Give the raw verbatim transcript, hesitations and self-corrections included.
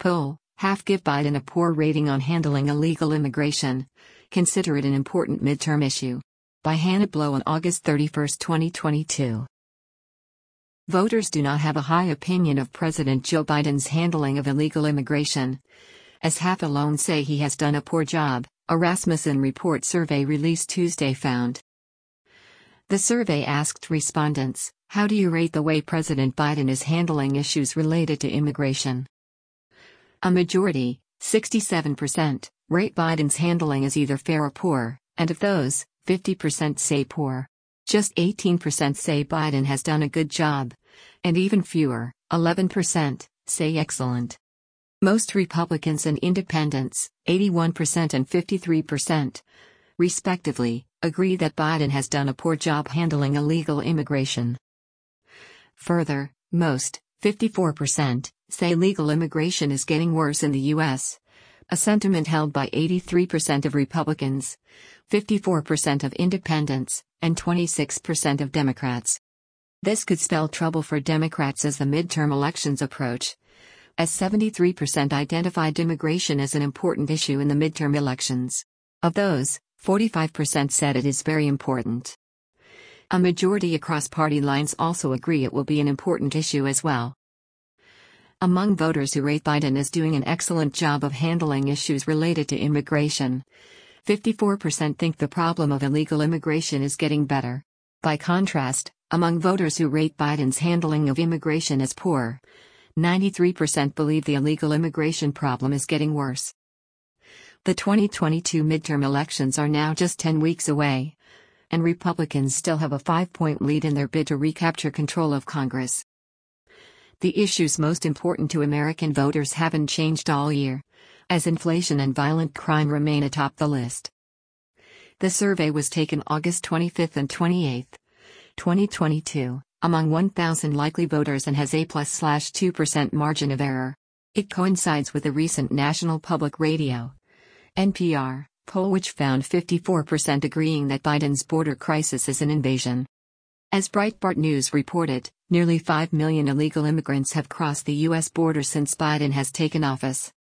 Poll: half give Biden a poor rating on handling illegal immigration. Consider it an important midterm issue. By Hannah Blow on August thirty-first, twenty twenty-two. Voters do not have a high opinion of President Joe Biden's handling of illegal immigration, as half alone say he has done a poor job, a Rasmussen Report survey released Tuesday found. The survey asked respondents, how do you rate the way President Biden is handling issues related to immigration? A majority, sixty-seven percent, rate Biden's handling as either fair or poor, and of those, fifty percent say poor. Just eighteen percent say Biden has done a good job, and even fewer, eleven percent, say excellent. Most Republicans and independents, eighty-one percent and fifty-three percent, respectively, agree that Biden has done a poor job handling illegal immigration. Further, most, fifty-four percent, say legal immigration is getting worse in the U S, a sentiment held by eighty-three percent of Republicans, fifty-four percent of independents, and twenty-six percent of Democrats. This could spell trouble for Democrats as the midterm elections approach, as seventy-three percent identified immigration as an important issue in the midterm elections. Of those, forty-five percent said it is very important. A majority across party lines also agree it will be an important issue as well. Among voters who rate Biden as doing an excellent job of handling issues related to immigration, fifty-four percent think the problem of illegal immigration is getting better. By contrast, among voters who rate Biden's handling of immigration as poor, ninety-three percent believe the illegal immigration problem is getting worse. The twenty twenty-two midterm elections are now just ten weeks away, and Republicans still have a five-point lead in their bid to recapture control of Congress. The issues most important to American voters haven't changed all year, as inflation and violent crime remain atop the list. The survey was taken August twenty-fifth and twenty-eighth, twenty twenty-two, among one thousand likely voters and has a plus two percent margin of error. It coincides with the recent National Public Radio, N P R, poll which found fifty-four percent agreeing that Biden's border crisis is an invasion. As Breitbart News reported, nearly five million illegal immigrants have crossed the U S border since Biden has taken office.